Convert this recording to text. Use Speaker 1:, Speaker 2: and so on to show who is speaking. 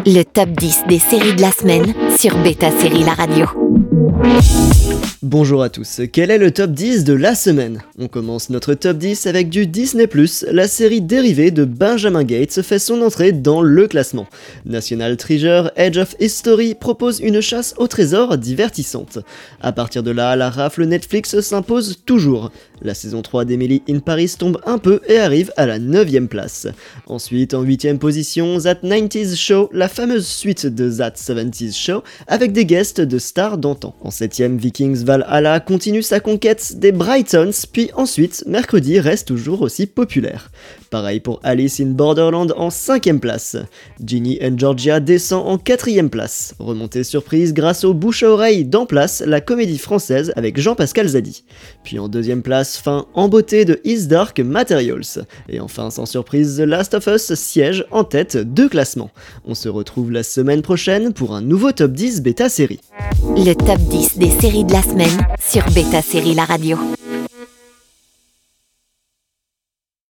Speaker 1: Le top 10 des séries de la semaine sur Beta Série La Radio.
Speaker 2: Bonjour à tous, quel est le top 10 de la semaine ? On commence notre top 10 avec du Disney+, la série dérivée de Benjamin Gates fait son entrée dans le classement. National Treasure Edge of History propose une chasse au trésor divertissante. À partir de là, la rafle Netflix s'impose toujours. La saison 3 d'Emily in Paris tombe un peu et arrive à la 9ème place. Ensuite, en 8ème position, That 90s Show, la fameuse suite de That 70s Show, avec des guests de stars d'antan. En 7ème, Vikings Valhalla continue sa conquête des Brightons, puis ensuite, mercredi reste toujours aussi populaire. Pareil pour Alice in Borderland en 5ème place. Ginny and Georgia descend en 4ème place. Remontée surprise grâce au bouche à oreille d'En Place, la comédie française avec Jean-Pascal Zadi. Puis en 2ème place, fin en beauté de His Dark Materials. Et enfin, sans surprise, The Last of Us siège en tête de classement. On se retrouve la semaine prochaine pour un nouveau top 10 Beta Série.
Speaker 1: Le top 10 des séries de la semaine sur Beta Série La Radio.